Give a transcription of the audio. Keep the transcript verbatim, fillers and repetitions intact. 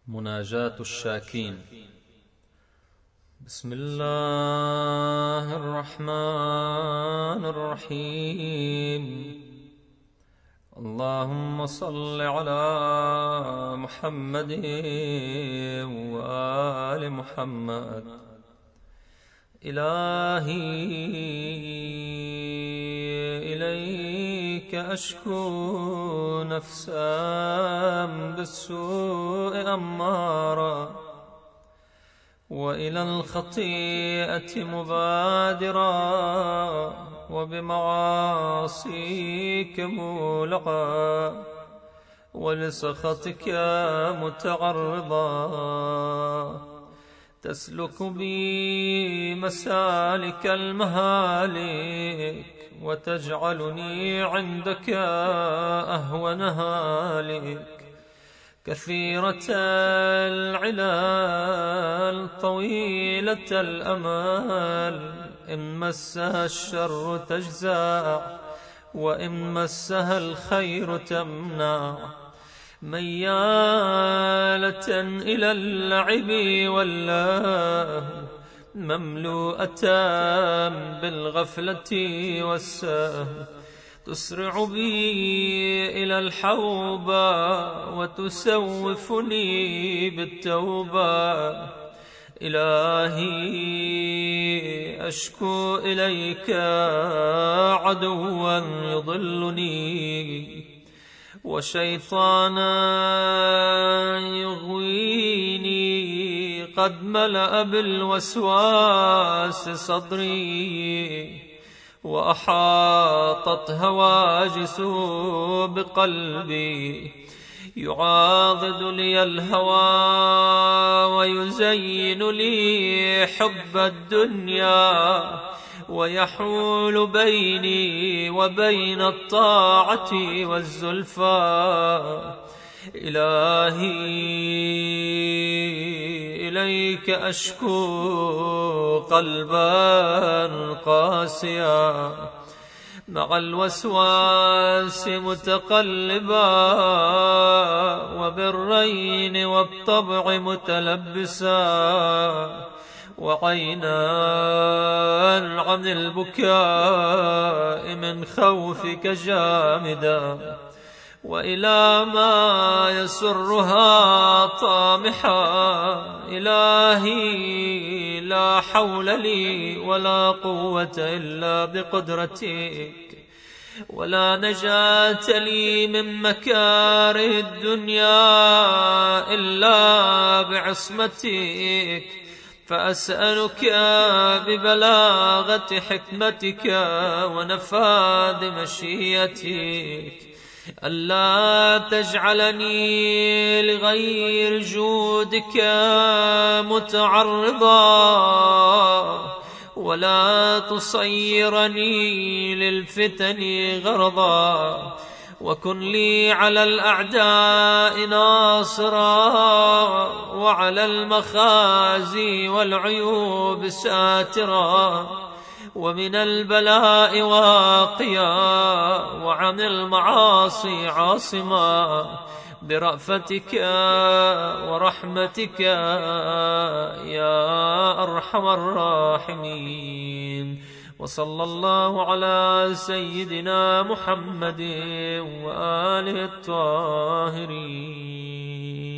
مناجاة الشاكين. بسم الله الرحمن الرحيم. اللهم صل على محمد وآل محمد. إلهي إليك أشكو نفسا بالسوء أمارا، وإلى الخطيئة مبادرا، وبمعاصيك مولعا، ولسخطك متعرضا. تسلك بي مسالك المهالك، وتجعلني عندك أهون هالك. كثيرة العلال طويلة الأمل، إن مسها الشر تجزع، وإن مسها الخير تمنع. ميالة إلى اللعب واللهو، مملوءة بالغفلة والسهو. تسرع بي إلى الحوبة، وتسوفني بالتوبة. إلهي أشكو إليك عدوا يضلني، وشيطانا يغويني، قد ملأ بالوسواس صدري، وأحاطت هواجس بقلبي. يعاضد لي الهوى، ويزين لي حب الدنيا، ويحول بيني وبين الطاعة والزلفى. إلهي إليك أشكو قلبا قاسيا، مع الوسواس متقلبا، وبالرين والطبع متلبسا، وعينا عن البكاء من خوفك جامدا، وإلى ما يسرها طامحا. إلهي لا حول لي ولا قوة إلا بقدرتك، ولا نجاة لي من مكاره الدنيا إلا بعصمتك. فأسألك ببلاغة حكمتك ونفاذ مشيئتك ألا تجعلني لغير جودك متعرضا، ولا تصيرني للفتن غرضا. وكن لي على الأعداء ناصرا، وعلى المخازي والعيوب ساترا، ومن البلاء واقيا، وعن المعاصي عاصما، برأفتك ورحمتك يا أرحم الراحمين. وصلى الله على سيدنا محمد وآله الطاهرين.